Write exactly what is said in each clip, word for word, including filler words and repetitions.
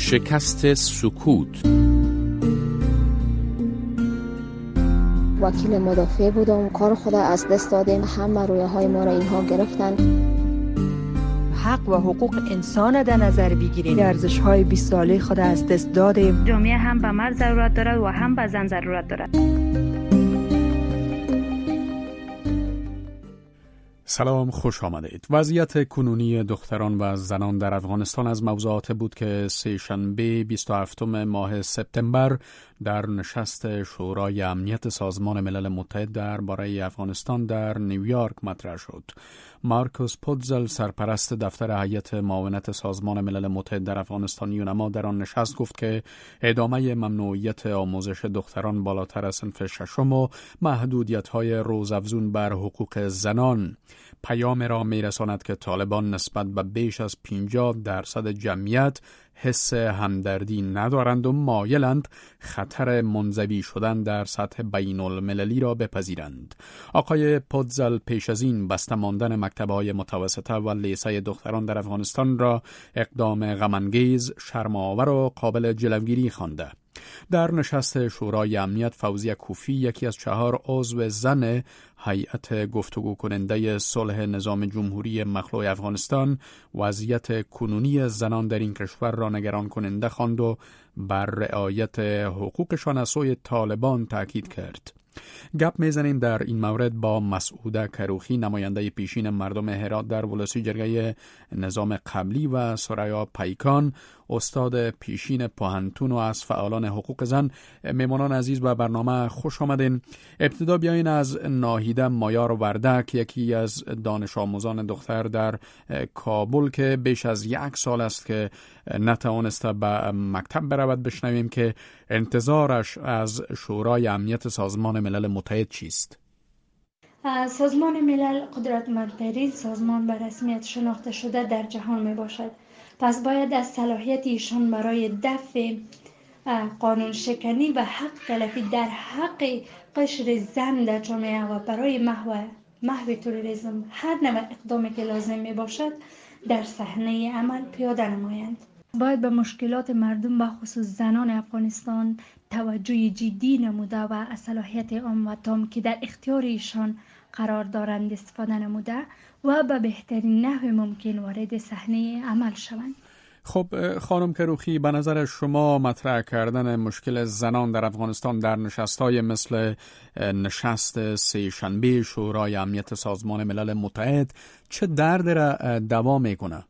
شکست سکوت. وکیل مدافع بودم، کار خود از دست دادیم، همه رویه های ما را اینها گرفتن. حق و حقوق انسان در نظر بگیریم، ارزش های بیست ساله خود از دست دادیم. جامعه هم به مرد ضرورت دارد و هم به زن ضرورت دارد. سلام، خوش آمدید. وضعیت کنونی دختران و زنان در افغانستان از موضوعات بود که سه شنبه بیست و هفتم ماه سپتامبر در نشست شورای امنیت سازمان ملل متحد درباره افغانستان در نیویورک مطرح شد. مارکوس پودزل، سرپرست دفتر هیئت معاونت سازمان ملل متحد در افغانستان یونما، در آن نشست گفت که ادامه ممنوعیت آموزش دختران بالاتر از صنف ششم و محدودیت‌های روزافزون بر حقوق زنان پیام را می‌رساند که طالبان نسبت به بیش از پنجاه درصد جمعیت حس همدردی ندارند و مایلند خطر منزوی شدن در سطح بین المللی را بپذیرند. آقای پودزل پیش از این بسته ماندن مکتب‌های متوسطه و لیسه دختران در افغانستان را اقدام غم‌انگیز، شرم‌آور و قابل جلوگیری خوانده. در نشست شورای امنیت، فوزیه کوفی، یکی از چهار عضو زن هیئت گفتگو کننده صلح نظام جمهوری مخلوع افغانستان، وضعیت کنونی زنان در این کشور را نگران کننده خواند و بر رعایت حقوقشان از سوی طالبان تاکید کرد. گپ میزنیم در این مورد با مسعوده کروخی، نماینده پیشین مردم هرات در ولسی جرگه نظام قبلی، و سریا پیکان، استاد پیشین پوهنتون و از فعالان حقوق زن. میمانان عزیز به برنامه خوش آمدین. ابتدا بیاین از ناهیده مایار وردک، یکی از دانش آموزان دختر در کابل که بیش از یک سال است که نتوانسته به مکتب برود، بشنویم که انتظارش از شورای امنیت سازمان ملل متحد چیست؟ سازمان ملل قدرتمندترین سازمان به رسمیت شناخته شده در جهان می باشد. پس باید از صلاحیت ایشان برای دفع قانون شکنی و حق تلفی در حق قشر زن در جامعه و برای محو محو تروریسم هر نوع اقدامی که لازم می باشد در صحنه عمل پیاده نمایند. باید به مشکلات مردم به خصوص زنان افغانستان توجه جدی نموده و از صلاحیت عام و تام که در اختیار ایشان قرار دارند استفاده نموده و به بهترین نحو ممکن وارد صحنه عمل شوند. خب خانم کروخی، به نظر شما مطرح کردن مشکل زنان در افغانستان در نشست‌های مثل نشست سه شنبه شورای امنیت سازمان ملل متحد چه درد را دوا میکنه؟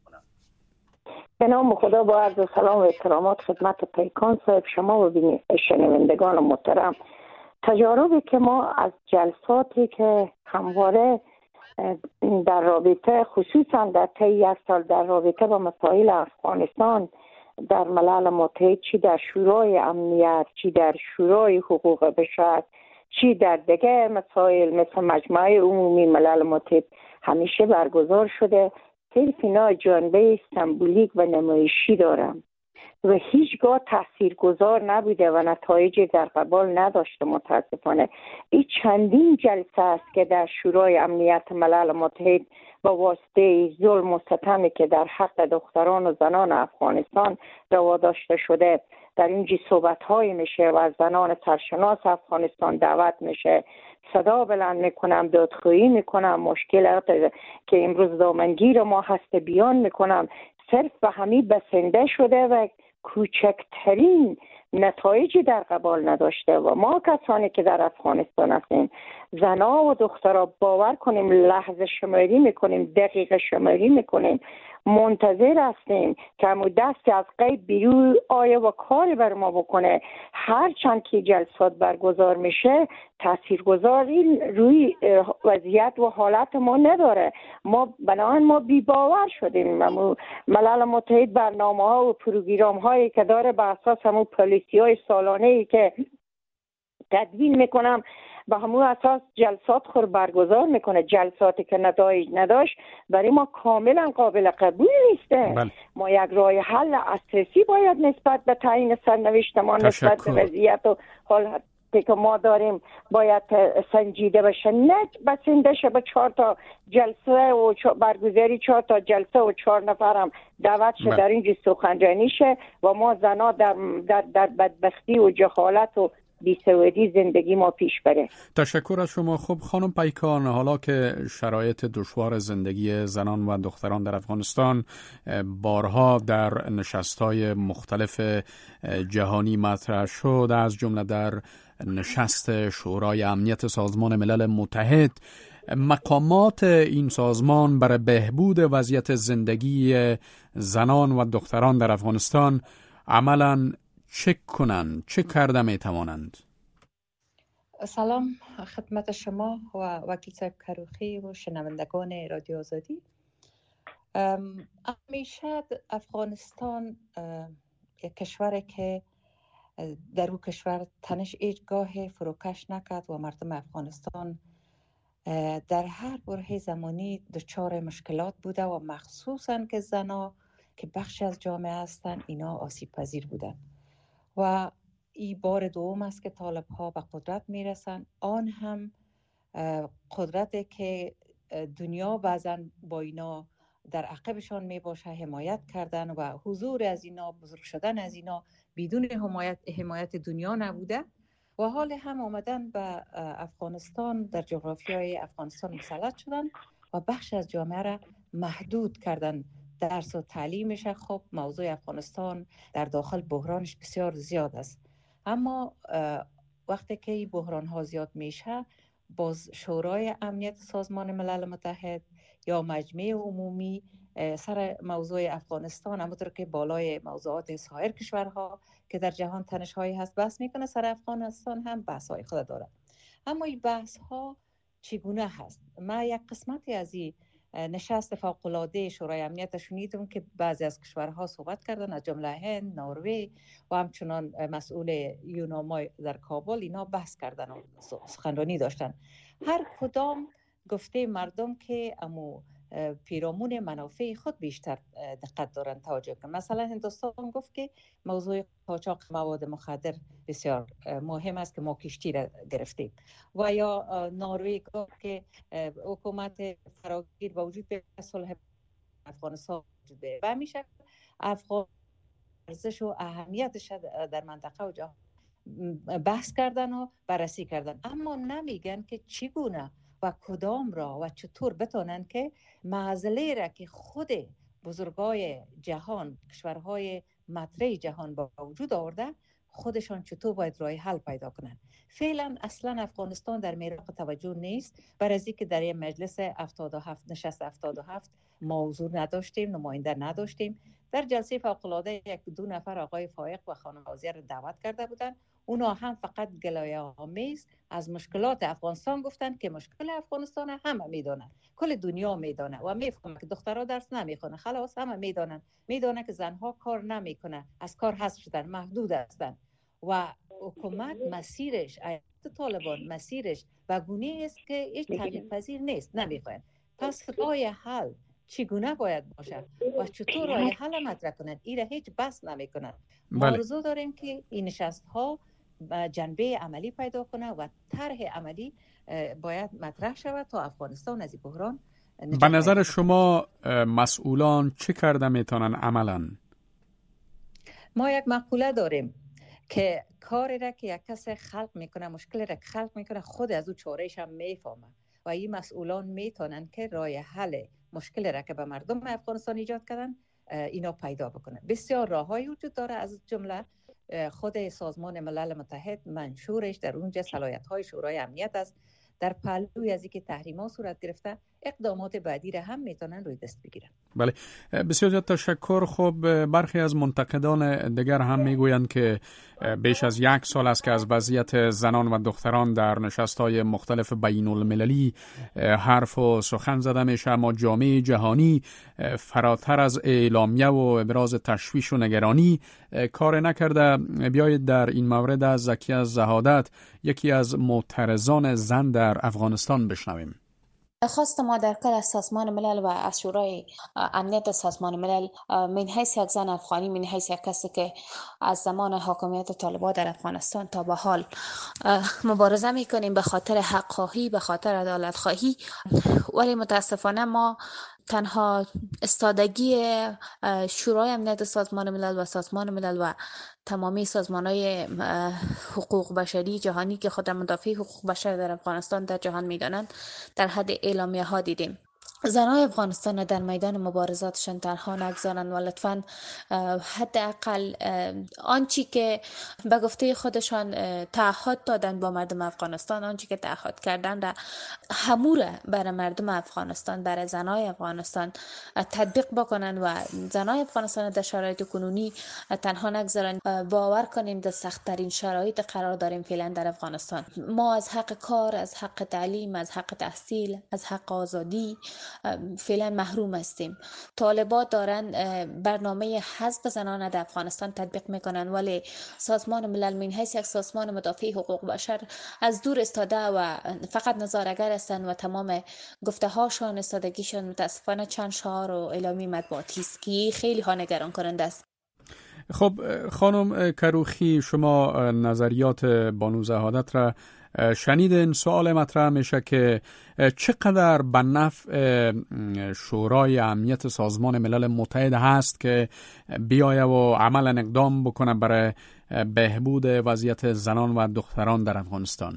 به نام خدا، با عرض سلام و احترامات خدمت پیکان صاحب، شما و شنوندگان محترم. تجاربی که ما از جلساتی که همواره در رابطه، خصوصا در طی یک سال در رابطه با مسائل افغانستان در ملل متحد، چی در شورای امنیت، چی در شورای حقوق بشر، چی در دیگه مسائل مثل مجمع عمومی ملل متحد همیشه برگزار شده، صرف اینا جنبه سمبولیک و نمایشی دارم و هیچگاه تاثیرگذار نبوده و نتایجی در قبال نداشته. متاسفانه این چندین جلسه است که در شورای امنیت ملل متحد با واسطه ظلم و ستمی که در حق دختران و زنان افغانستان روا داشته شده، در اینجا صحبت های میشه و از زنان سرشناس افغانستان دعوت میشه، صدا بلند میکنم، دادخواهی میکنم، مشکلات که امروز دامنگیر ما هست بیان میکنم، صرف به همین بسنده شده و کوچکترین نتایجی در قبال نداشته. و ما کسانی که در افغانستان هستیم، زنا و دخترها، باور کنیم لحظه شماری میکنیم، دقیقه شماری میکنیم، منتظر هستیم که همون دستی از غیب بیرون آیه و کاری بر ما بکنه. هر چند که جلسات برگزار میشه تاثیرگذاری روی وضعیت و حالت ما نداره. ما بنابراین ما بی باور شدیم. ملل متحد برنامه ها و پروگرام هایی که داره به اساس همون پالیسی های سالانه ای که تدوین میکنم به همون اساس جلسات خور برگزار میکنه. جلساتی که نتایج نداشت برای ما کاملا قابل قبول نیسته. بله. ما یک راه حل اساسی باید نسبت به تعیین سرنوشت ما نسبت به وضعیت و حالت که ما داریم باید سنجیده بشه، نه بسنده شه به چهار تا جلسه و برگزاری چهار تا جلسه و چهار نفر هم دعوت شه در اینجا سخنرانی شه و ما زنا در, در, در بدبختی و جهالت و بی‌سوادی زندگی ما پیش بره. تشکر از شما. خب خانم پیکان، حالا که شرایط دشوار زندگی زنان و دختران در افغانستان بارها در نشست‌های مختلف جهانی مطرح شد، از جمله در نشست شورای امنیت سازمان ملل متحد، مقامات این سازمان برای بهبود وضعیت زندگی زنان و دختران در افغانستان عملاً چه کنند، چه کرده می توانند؟ سلام خدمت شما و وکیل صاحب کروخی و شنوندگان رادیو آزادی. همیشه افغانستان یک کشوری که در او کشور تنش هیچگاه فروکش نکرد و مردم افغانستان در هر برهه زمانی دچار مشکلات بوده و مخصوصاً که زنا که بخش از جامعه هستند اینا آسیب پذیر بودن و این بار دوم است که طالب ها به قدرت میرسن، آن هم قدرتی که دنیا بعضا با اینا در عقبشان می باشه حمایت کردن و حضور از اینا، بزرگ شدن از اینا بدون حمایت حمایت دنیا نبوده و حال هم آمدن به افغانستان، در جغرافیای افغانستان مسلط شدن و بخش از جامعه را محدود کردن. درس و تعلیمش خب موضوع افغانستان در داخل بحرانش بسیار زیاد است، اما وقتی که این بحران ها زیاد میشه باز شورای امنیت سازمان ملل متحد یا مجمع عمومی سر موضوع افغانستان همونطور که بالای موضوعات سایر کشورها که در جهان تنش هایی هست بحث میکنه، سر افغانستان هم بحث های خود داره. اما این بحث ها چگونه هست؟ من یک قسمتی از این نشست فوق‌العاده شورای امنیت شنیدم که بعضی از کشورها صحبت کردن، از جمله هند، نروژ و همچنان مسئول یوناما در کابل، اینا بحث کردن و سخنرانی داشتن. هر کدام گفته مردم که امو پیرامون منافع خود بیشتر دقت دارن توجه کنن. مثلا هندوستان گفت که موضوع قاچاق مواد مخدر بسیار مهم است که ما کشتی را گرفتیم، و یا نروژ گفت که حکومت فراگیر با وجود به صلح افغانستان وجود به و همیشه افغان ارزش و اهمیتش در منطقه و جهان بحث کردن و بررسی کردن، اما نمیگن که چگونه و کدام را و چطور بتونن که معضله را که خود بزرگای جهان، کشورهای مطرح جهان با وجود آورده، خودشان چطور باید راه حل پیدا کنن. فعلا اصلا افغانستان در میراق توجه نیست، برای از اینکه در این مجلس هفتاد و هفت نشست هفتاد و هفت ما حضور نداشتیم، نماینده نداشتیم. در جلسه فوق‌العاده یک دو نفر آقای فائق و خانم وزیر را دعوت کرده بودند، اونا هم فقط گلایه آمیز از مشکلات افغانستان گفتن که مشکل افغانستان همه میدونن، کل دنیا میدونه و میفهمه که دخترها درس نمیخونه، خلاص همه میدونن، میدونه که زنها کار نمیکنه، از کار حذف شدن، محدود هستن و حکومت مسیرش، ایالات طالبان مسیرش و گونه است که هیچ تغییر پذیر نیست، نمیخوان. پس راه حل چگونه باید باشه و چطور راه حل مطرح کنند، این را هیچ بحث نمیکنن. ما آرزو داریم که این نشست ها جنبه عملی پیدا کنه و طرح عملی باید مطرح شود تا افغانستان از این بحران. به نظر شما مسئولان چه کرده میتونن عملاً؟ ما یک مقوله داریم که کاری را که یک کس خلق میکنه، مشکلی را که خلق میکنه، خود از او چارهش هم میفهمه و این مسئولان میتونن که راه حل مشکلی را که به مردم افغانستان ایجاد کردن اینا پیدا بکنه. بسیار راههایی وجود داره، از جمله خود سازمان ملل متحد منشورش در اونجا صلاحیت‌های شورای امنیت است، در پهلوی از اینکه تحریم‌ها صورت گرفته اقدامات بعدی را هم میتونن روی دست بگیرن. بله، بسیار زیاد تشکر. خب برخی از منتقدان دیگر هم میگویند که بیش از یک سال است که از وضعیت زنان و دختران در نشست‌های مختلف بین المللی حرف و سخن زده میشه، اما جامعه جهانی فراتر از اعلامیه و ابراز تشویش و نگرانی کار نکرده. بیایید در این مورد از زکیه زهادت، یکی از معترضان زن در افغانستان، بشنویم. خواست ما در کل از سازمان ملل و از شورای امنیت سازمان ملل من حیث یک زن افغانی، من حیث یک کسی که از زمان حاکمیت طالبان در افغانستان تا به حال مبارزه میکنیم به خاطر حق خواهی، به خاطر عدالت خواهی، ولی متاسفانه ما تنها استادگی شورای امنیت سازمان ملل و سازمان ملل و تمامی سازمان‌های حقوق بشری جهانی که خود مدافع حقوق بشر در افغانستان در جهان می‌دانند در حد اعلامیه ها دیدیم. زنای افغانستان در میدان مبارزاتشان تنها نگذارند و لطفاً حداقل آنچی که به گفته خودشان تعهد دادن با مردم افغانستان، آنچی که تعهد کردن را هموره برای مردم افغانستان، برای زنای افغانستان تطبیق بکنن و زنای افغانستان در شرایط کنونی تنها نگذارن. باور کنین در سخت‌ترین شرایط قرار داریم فعلا در افغانستان. ما از حق کار، از حق تعلیم، از حق تحصیل، از حق آزادی فعلا محروم هستیم. طالبان دارن برنامه حذف زنان در افغانستان تطبیق میکنن، ولی سازمان ملل من حیث یک سازمان مدافع حقوق بشر از دور استاده و فقط نظاره‌گر هستند و تمام گفته هاشون استادگیشون متاسفانه چند شعار و اعلامی مطبوعاتی است که خیلی ها نگران کننده است. خب خانم کروخی، شما نظریات بانو زهادت را شنیدین. سوال مطرح میشه که چقدر به نفع شورای امنیت سازمان ملل متحد هست که بیایه و عملا اقدام بکنه برای بهبود وضعیت زنان و دختران در افغانستان؟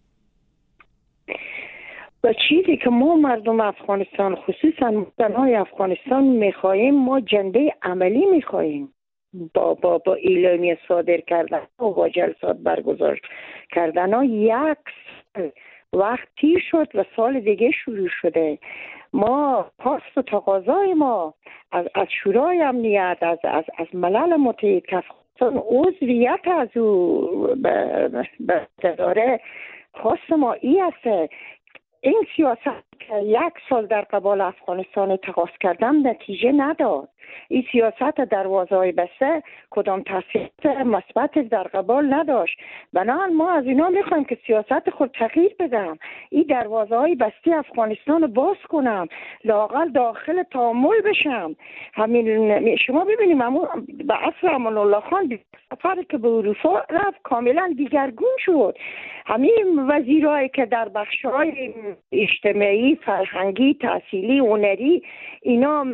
و چیزی که ما مردم افغانستان، خصوصا زنای افغانستان میخواهیم، ما جنبه عملی میخواهیم. با با با اعلامیه صادر کردن و با جلسات برگزار کردن ها یک سال وقت تیر شد و سال دیگه شروع شده. ما خواست و تقاضای ما از از شورای امنیت، از از از ملل متحد که افغانستان عضویت از او به داره، خواست ما ای است این سیاست که یک سال در قبال افغانستان تقاضا کردن نتیجه نداد. این سیاست دروازه‌های بسته کدام تاثیر مثبت در قبال نداشت. بنابراین ما از اینا میخوایم که سیاست خود تغییر بدم، این دروازه‌های بسته افغانستان رو باز کنم، لااقل داخل تعامل بشم. همین شما ببینیم همون به عصر امان الله خان سفری که به اروپا رفت کاملا دیگرگون شد. همین وزیرایی که در بخش‌های اجتماعی، فرهنگی، تحصیلی، هنری اینا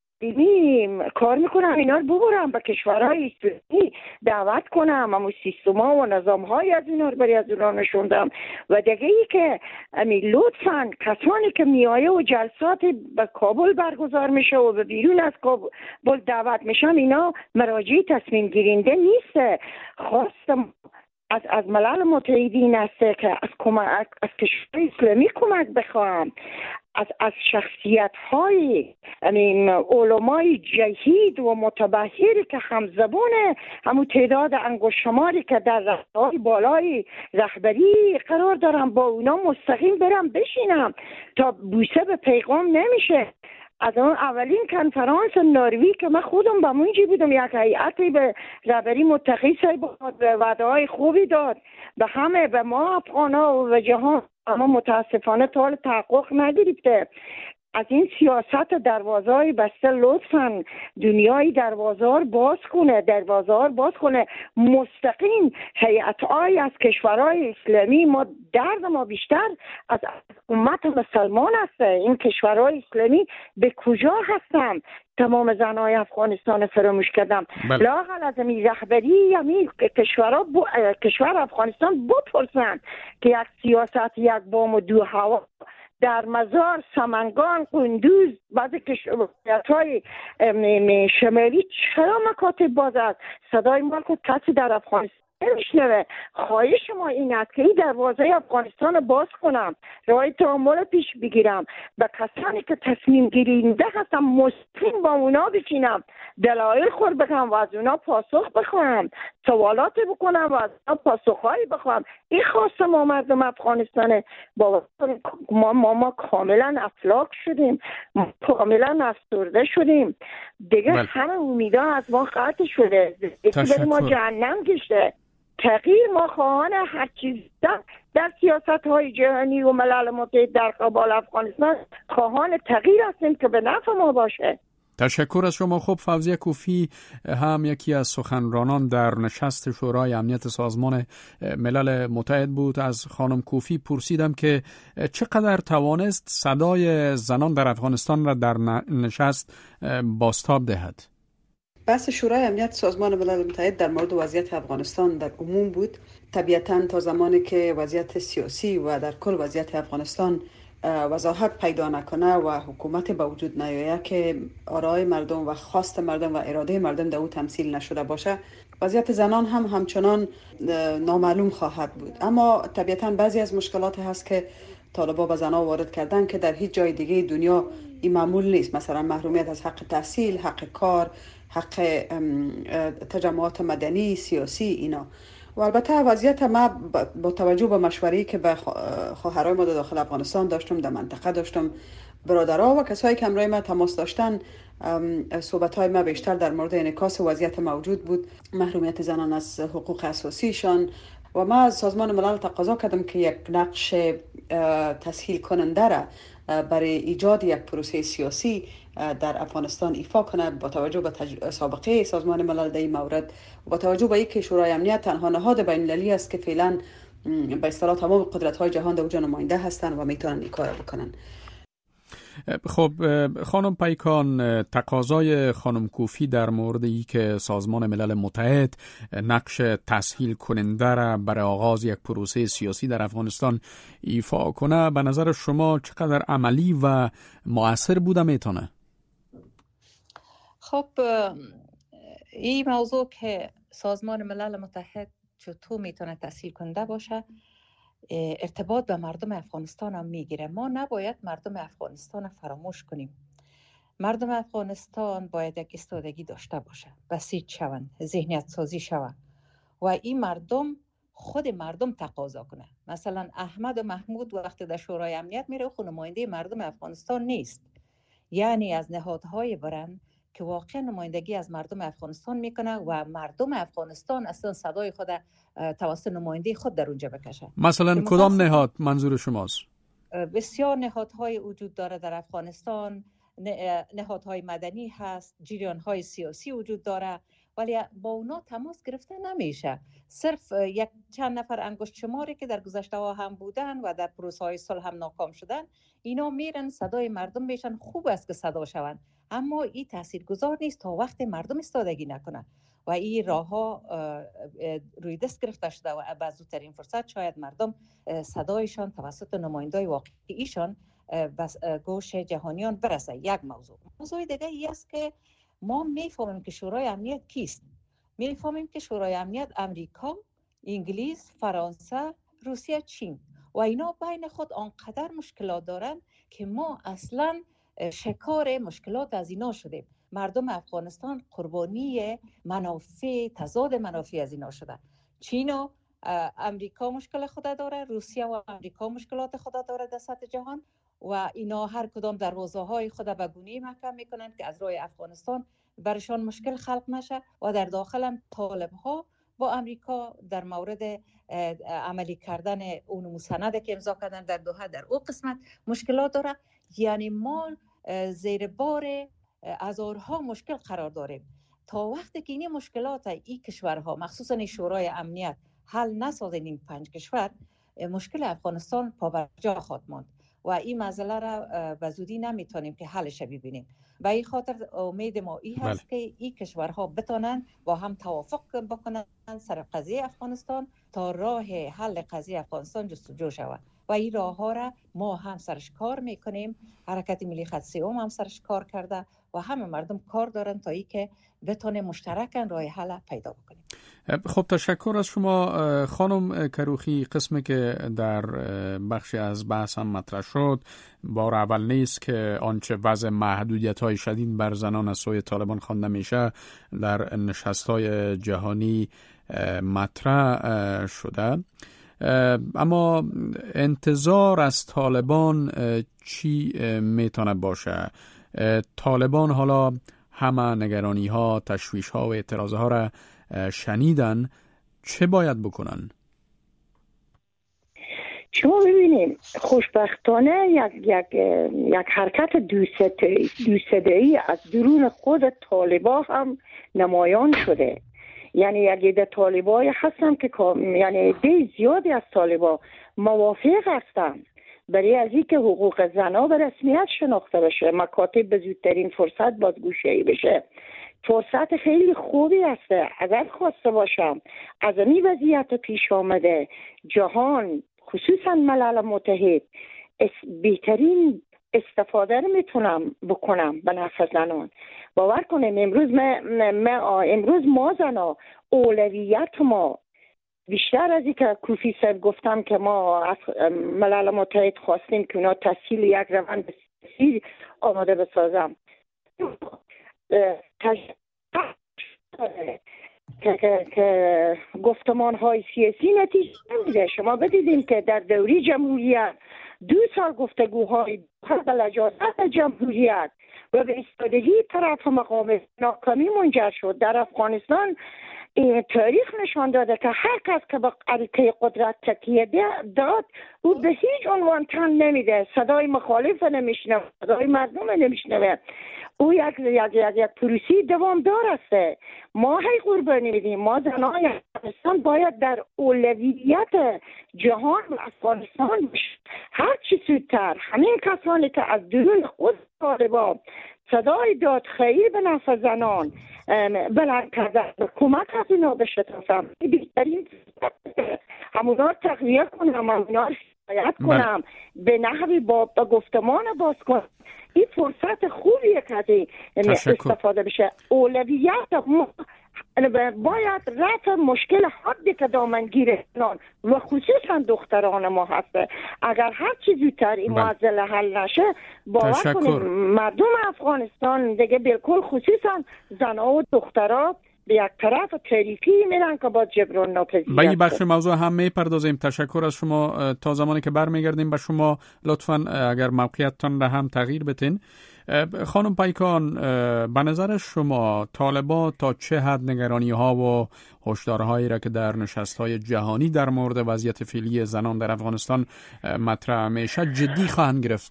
بینیم کار میکنم، اینا رو ببرم به کشورهای اسلامی دعوت کنم، همون سیستما و نظامهای از اینا رو برای از اونا نشوندم. و دیگه ای که امی لطفاً کسانی که میایه و جلسات به کابل برگزار میشه و به بیرون از کابل دعوت میشم، اینا مراجع تصمیم گیرنده نیست. خواستم از از ملل متحدین است که از کمک از کشورهای اسلامی کمک بخواهم، از از شخصیت های یعنی علمای جهید و متبحری که همزبان همون تعداد انگشت شماری که در رتبه‌های بالای رهبری قرار دارم با اونا مستقیم برم بشینم تا بوسه به پیغام نمیشه. از اون اولین کنفرانس نروژ که من خودم به اونجا بودم، یک هیئتی به رهبری متقی صاحب وعده های خوبی داد به همه، به ما افغانا و جهان، اما متاسفانه تا حال تحقق نگرفته. از این سیاست دروازه‌های بسته لطفاً دنیای دروازه‌ها باز کنه، دروازه‌ها باز کنه مستقیم. هیئت‌های از کشورهای اسلامی، ما درد ما بیشتر از امت مسلمان است. این کشورهای اسلامی به کجا هستن؟ تمام زنای افغانستان فراموش کردم. لااقل از این رهبری همین کشورها ب... کشور افغانستان بپرسن که یک سیاست یک بام و دو هوا در مزار، سمنگان، قندوز، بعضی کشورهای شمالی چرا مکاتب باز است؟ صدای ما که کسی در افغانستان نمیشنوه. خواهش ما این است که این دروازه افغانستان باز کنم، راه تعامل پیش بگیرم، به کسانی که تصمیم گیرنده هستم مستقیم با اونا بشینم، دلایل خود بگم و از اونا پاسخ بخوام، سوالات بکنم و از اونا پاسخهایی بخوام. این خواست ما مردم افغانستانه. با ما, ما ما کاملا افلاک شدیم، ما کاملا افسرده شدیم دیگه. همه امیدا از ما قطع شده دیگه، ما جهنم گشته. تغییر ما خواهان هر چیز در, در سیاست های جهانی و ملل متحد در قبال افغانستان خواهان تغییر هستیم که به نفع ما باشه. تشکر از شما. خب فوزیه کوفی هم یکی از سخنرانان در نشست شورای امنیت سازمان ملل متحد بود. از خانم کوفی پرسیدم که چقدر توانست صدای زنان در افغانستان را در نشست بازتاب دهد. بحث شورای امنیت سازمان ملل متحد در مورد وضعیت افغانستان در عموم بود. طبیعتاً تا زمانی که وضعیت سیاسی و در کل وضعیت افغانستان وضاحت پیدا نکنه و حکومت به وجود نیاید که آرای مردم و خواست مردم و اراده مردم در او تمثیل نشده باشه، وضعیت زنان هم همچنان نامعلوم خواهد بود. اما طبیعتاً بعضی از مشکلات هست که طالبا به زنان وارد کردن که در هیچ جای دیگه دنیا این معمول نیست، مثلا محرومیت از حق تحصیل، حق کار، حق تجمعات مدنی، سیاسی اینا. و البته وضعیت ما با توجه به مشوره‌ای که به خواهرای ما داخل افغانستان داشتم، در منطقه داشتم، برادرها و کسایی که همراه ما تماس داشتن، صحبت‌های ما بیشتر در مورد انعکاس وضعیت موجود بود، محرومیت زنان از حقوق اساسیشان. و ما از سازمان ملل تقاضا کردم که یک نقش تسهیل کننده را برای ایجاد یک پروسه سیاسی در افغانستان ایفا کنه، با توجه به تج... سابقه سازمان ملل در این مورد، و با توجه به اینکه شورای امنیت تنها نهاد بین‌المللی است که فعلا به اصطلاح تمام قدرت‌های جهان در اونجا نماینده هستند و میتونن این کار بکنن. خب خانم پیکان، تقاضای خانم کوفی در مورد ای که سازمان ملل متحد نقش تسهیل کننده را برای آغاز یک پروسه سیاسی در افغانستان ایفا کنه، به نظر شما چقدر عملی و مؤثر بوده میتونه؟ خب این موضوع که سازمان ملل متحد چطور میتونه تسهیل کننده باشه، ارتباط به مردم افغانستان هم میگیره. ما نباید مردم افغانستان فراموش کنیم. مردم افغانستان باید یک ایستادگی داشته باشه، بسیج شوند، ذهنیت سازی شوند و این مردم خود مردم تقاضا کنه. مثلا احمد و محمود وقتی در شورای امنیت میره، خود نماینده مردم افغانستان نیست، یعنی از نهادهای برن که واقعا نمایندگی از مردم افغانستان میکنه و مردم افغانستان اصلا صدای خود توسط نماینده خود در اونجا بکشه. مثلا کدام نهاد منظور شماست؟ بسیار نهادهای وجود داره در افغانستان، نهادهای مدنی هست، جریانهای سیاسی وجود داره، ولی با اونا تماس گرفته نمیشه. صرف یک چند نفر انگشت شماری که در گذشته ها هم بودن و در پروسه های صلح هم ناکام شدن، اینا میرن صدای مردم بشن. خوب است که صدا شوند، اما این تاثیرگذار نیست تا وقت مردم ایستادگی نکنه و این راه ها روی دست گرفته شده و به زودترین فرصت شاید مردم صدایشان توسط نمایندای واقعیشان به گوش جهانیان برسه. یک موضوع موضوع دیگه ای است که ما میفهمیم که شورای امنیت کیست. میفهمیم که شورای امنیت امریکا، انگلیس، فرانسه، روسیه، چین و اینا بین خود آنقدر مشکلات دارن که ما اصلا شکار مشکلات از اینا شدیم. مردم افغانستان قربانی منافع، تضاد منافع از اینا شدن. چین و امریکا مشکل خود داره، روسیه و امریکا مشکلات خود داره در سطح جهان و اینا هر کدام دروازه های خود به گونه‌ای محکم میکنن که از راه افغانستان برشان مشکل خلق نشه و در داخل هم طالب ها با امریکا در مورد عملی کردن اون مستند که امضا کردن در دوحه در او قسمت مشکلات داره. یعنی ما زیر بار هزارها مشکل قرار داریم. تا وقتی که این مشکلات این کشورها مخصوصا شورای امنیت حل نسازن، این پنج کشور، مشکل افغانستان پابرجا خواهد ماند و این مسئله را به زودی نمیتونیم که حلش ببینیم. و این خاطر امید ما این هست بله. که این کشورها بتونن با هم توافق بکنن سر قضیه افغانستان تا راه حل قضیه افغانستان جستجو شود و این راه ها را ما هم سرش کار میکنیم. حرکت ملی خط سوم هم سرش کار کرده و همه مردم کار دارن تا ای که بتونه مشترکاً راه حل پیدا بکنیم. خب تشکر از شما خانم کروخی. قسمی که در بخشی از بحث هم مطرح شد، بار اول نیست که آنچه وضع محدودیت‌های شدید بر زنان از سوی طالبان خوانده میشه در نشست‌های جهانی مطرح شده. اما انتظار از طالبان چی میتونه باشه؟ طالبان حالا همه نگرانی ها، تشویش ها و اعتراض ها را شنیدن. چه باید بکنن؟ شما ببینید خوشبختانه یک یک یک حرکت دوصدایی از درون خود طالبا هم نمایان شده. یعنی یک عده طالبای هستن که یعنی عده زیادی از طالبا موافق هستن برای از اینکه حقوق زنها به رسمیت شناخته بشه، مکاتب به زودترین فرصت بازگوشایی بشه. فرصت خیلی خوبی است. اگر خواسته باشم از این وضعیت پیش آمده جهان خصوصا ملل متحد بهترین استفاده رو میتونم بکنم به نفع زنان. باور کنیم امروز ما, ما امروز ما زنا اولویت ما بیشتر از اینکه کوفی صاحب گفتم که ما از ملل متحد خواستیم که اونا تسهیل یک روند سیاسی آماده بسازم که, که, که گفتمان های سیاسی نتیجه نمیده. شما بدیدیم که در دوری جمهوریت دو سال گفتگوهای به لجاجت جمهوریت و به ایستادگی طرف مقام ناکامی منجر شد. در افغانستان تاریخ نشان داده که هر کس که به عریقه قدرت تکیه داد او به هیچ عنوان تن نمیده، صدای مخالف نمیشنوه، صدای مردم نمیشنوه. او یک یک یک یک پروسی دوامدار است. ما هی قربانی میدیم. ما زنان افغانستان باید در اولویت جهان و افغانستان باشیم. هر چی زودتر همین کسانی که از درون خود طالبان صدای دادخواهی به نفع زنان بلند کرده کمک از اینا بشه تفهم بیشترین همونا تقویه کنم، همونا شکایت کنم، به نحوی با گفتمان باز کنم. این فرصت خوبیه که از استفاده بشه. اولویت باید رفع مشکل حدی که دامنگیر زنان و خصوصا دختران ما هسته. اگر هر چی زودتر این معضله حل نشه باور کنید مردم افغانستان دیگه بالکل خصوصا زنها و دخترها به یک طرف تاریکی میرن که با جبران ناپذیر. به این بخش موضوع هم میپردازیم. تشکر از شما. تا زمانی که برمیگردیم به شما لطفاً اگر موقعیتتان را هم تغییر بتین. خانم پیکان، به نظر شما طالبان تا چه حد نگرانی ها و هشدارهایی را که در نشست های جهانی در مورد وضعیت فعلی زنان در افغانستان مطرح میشه جدی خواهند گرفت؟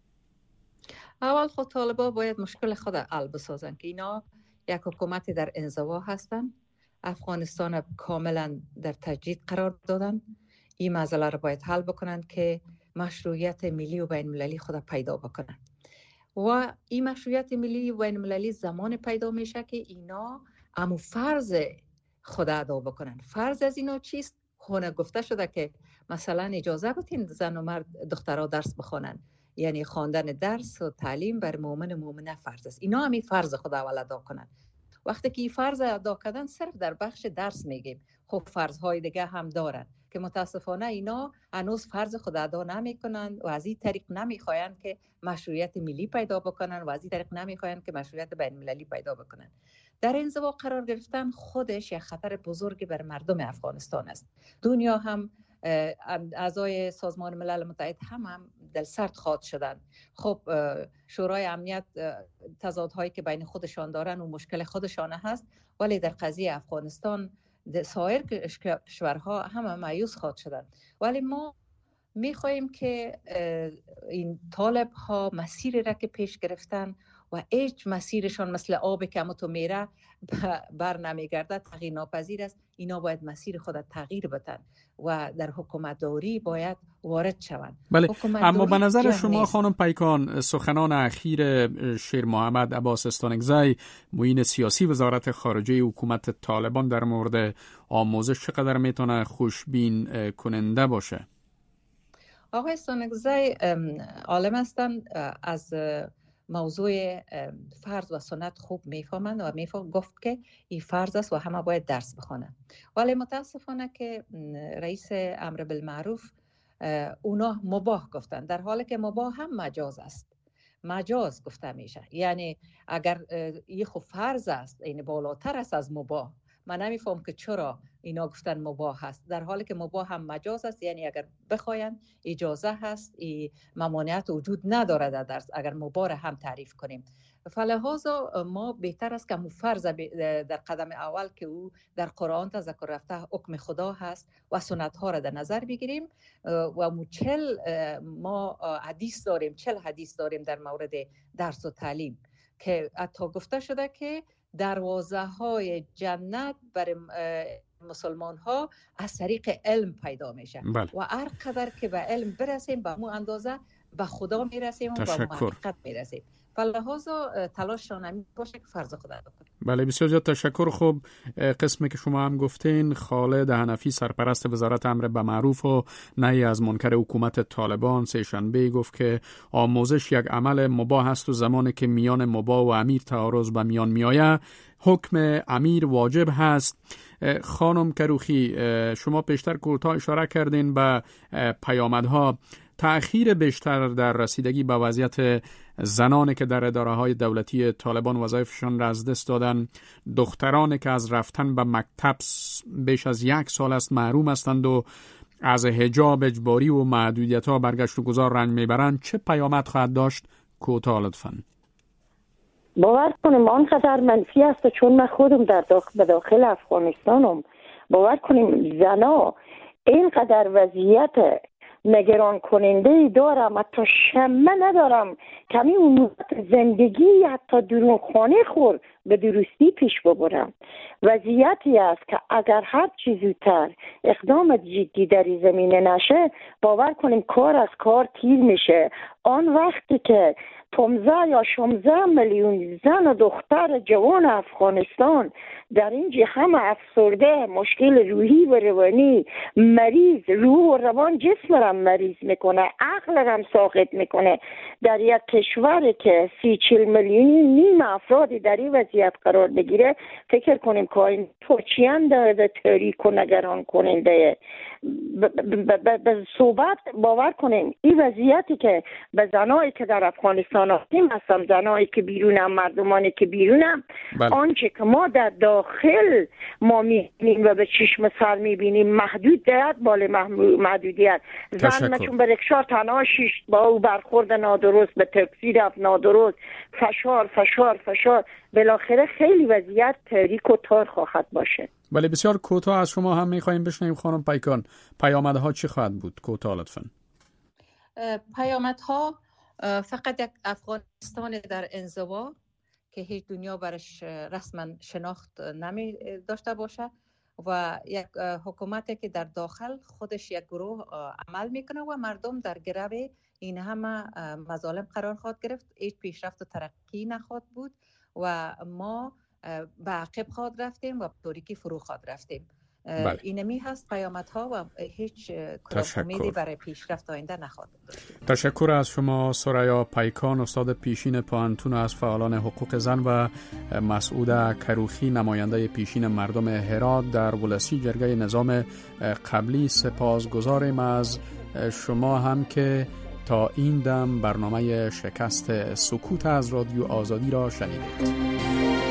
اول خود طالبان باید مشکل خود حل بسازن که اینا یک حکومت در انزوا هستن، افغانستان کاملا در تجدید قرار دادن. این مسئله را باید حل بکنن که مشروعیت ملی و بین المللی خود پیدا بکنن و این مشروعیت ملی و بین المللی زمان پیدا میشه که اینا امو فرض خود ادا بکنن. فرض از اینا چیست؟ خونه گفته شده که مثلا اجازه بدین زن و مرد دخترها درس بخونن، یعنی خواندن درس و تعلیم بر مؤمن و مؤمنه فرض است. اینا هم این فرض خود اول ادا کنن. وقتی که این فرض ادا کردن صرف در بخش درس میگیم. خب فرضهای دیگه هم دارن که متاسفانه اینا هنوز فرض خود ادا نمیکنن و از این طریق نمیخواین که مشروعیت ملی پیدا بکنن و از این طریق نمیخواین که مشروعیت بین المللی پیدا بکنن. در انزوا قرار گرفتن خودش یک خطر بزرگی بر مردم افغانستان است. دنیا هم اعضای سازمان ملل متحد هم هم دلسرد خواهد شدن. خب شورای امنیت تضادهایی که بین خودشان دارن و مشکل خودشان هست، ولی در قضیه افغانستان سایر کشورها هم مایوس خواهد شدن. ولی ما میخواهیم که این طالب ها مسیری را که پیش گرفتن و هیچ مسیرشان مثل آب که همو تو میره بر نمیگرده، تغییر ناپذیر است. اینا باید مسیر خود تغییر بدن و در حکومتداری باید وارد شوند. بله، اما به نظر شما خانم پیکان سخنان اخیر شیر محمد عباس استانکزی معین سیاسی وزارت خارجه حکومت طالبان در مورد آموزش چقدر میتونه خوشبین کننده باشه؟ آقای استانکزی عالم هستند، از موضوع فرض و سنت خوب میفهمند و میفهم گفت که این فرض است و همه باید درس بخونن. ولی متاسفانه که رئیس امر بالمعروف اونا مباح گفتن، در حالی که مباح هم مجاز است. مجاز گفته میشه، یعنی اگر این خب فرض است، این بالاتر است از مباح. من نمیفهم که چرا اینا گفتن مباح هست، در حالی که مباح هم مجاز است. یعنی اگر بخواین اجازه هست، ای ممانعت وجود نداره در درس اگر مباح هم تعریف کنیم. فلهذا ما بهتر است که فرض در قدم اول که او در قرآن تذکر رفته حکم خدا هست و سنت ها را در نظر بگیریم و چل ما حدیث داریم چل حدیث داریم در مورد درس و تعلیم که حتی گفته شده که دروازه های جنت برای مسلمان ها از طریق علم پیدا میشه بله. و هر قدر که به علم برسیم به مو اندازه به خدا میرسیم و به حقیقت میرسیم. فلهذا تلاش نمی باشه که فرض خدا بکنیم. بله بسیار زیاد تشکر. خب قسمی که شما هم گفتین، خالد حنفی سرپرست وزارت امر به معروف و نهی از منکر حکومت طالبان سه شنبه گفت که آموزش یک عمل مباح است و زمانی که میان مباح و امیر تعارض به میان میآید حکم امیر واجب هست. خانم کروخی، شما پیشتر کوتاه اشاره کردین به پیامدها تأخیر بیشتر در رسیدگی به وضعیت زنانی که در اداره‌های دولتی طالبان وظایفشان را از دست دادن، دخترانی که از رفتن به مکتب بیش از یک سال است محروم هستند و از حجاب اجباری و محدودیت‌ها برگشت و گذار رنج میبرند، چه پیامد خواهد داشت؟ کوتاه لطفاً. باور کنیم آنقدر منفی است چون من خودم در داخل, داخل افغانستانم. باور کنیم زنا اینقدر وضعیت نگران کننده دارم، حتی شمه ندارم کمی اون زندگی حتی درون خانه خور به درستی پیش ببرم. وضعیتی است که اگر هر چیز زودتر اقدام جدی در این زمینه نشه، باور کنیم کار از کار تیر میشه. آن وقتی که پانزده یا شانزده میلیون زن و دختر جوان افغانستان در اینجا هم افسرده، مشکل روحی و روانی، مریض، روح و روان جسم را مریض میکنه، عقل را هم ساقط میکنه، در یک کشوری که سی چل میلیونی نیم افرادی در این وضعیت قرار بگیره، فکر کنیم که این پرچیان داره تاریک و نگران کننده. به صحبت باور کنیم این وضعیتی که به زنایی که در افغانستان هستیم هستم، زنایی که بیرونم، مردمانی که بیرونم، آنچه که ما در داخل ما میبینیم و به چشم سر میبینیم محدودیت بالا محدودیت. زن چون به رکشا تنها شیش با او برخورد نادرست، به تاکسی رفت نادرست، فشار فشار فشار، بالاخره خیلی وضعیت تاریک و تار خواهد باشه. بله بسیار کوتاه از شما هم میخواییم بشنویم خانم پیکان، پیامدها چی خواهد بود؟ کوتاه لطفاً. پیامدها فقط یک افغانستان در انزوا که هیچ دنیا برش رسما شناخت نمی داشته باشه و یک حکومتی که در داخل خودش یک گروه عمل میکنه و مردم در گرو این همه مظالم قرار خواهد گرفت، هیچ پیشرفت و ترقی نخواهد بود و ما به عقب خواهد رفتیم و تاریکی فرو خواهد رفتیم. بله. اینمی هست پیامدها و هیچ امیدی برای پیشرفت آینده نخواهد داشت. تشکر از شما سریا پیکان، استاد پیشین پانتون از فعالان حقوق زن، و مسعود کروخی، نماینده پیشین مردم هرات در ولسی جرگه نظام قبلی. سپاسگزاریم از شما هم که تا این دم برنامه شکست سکوت از رادیو آزادی را شنیدید.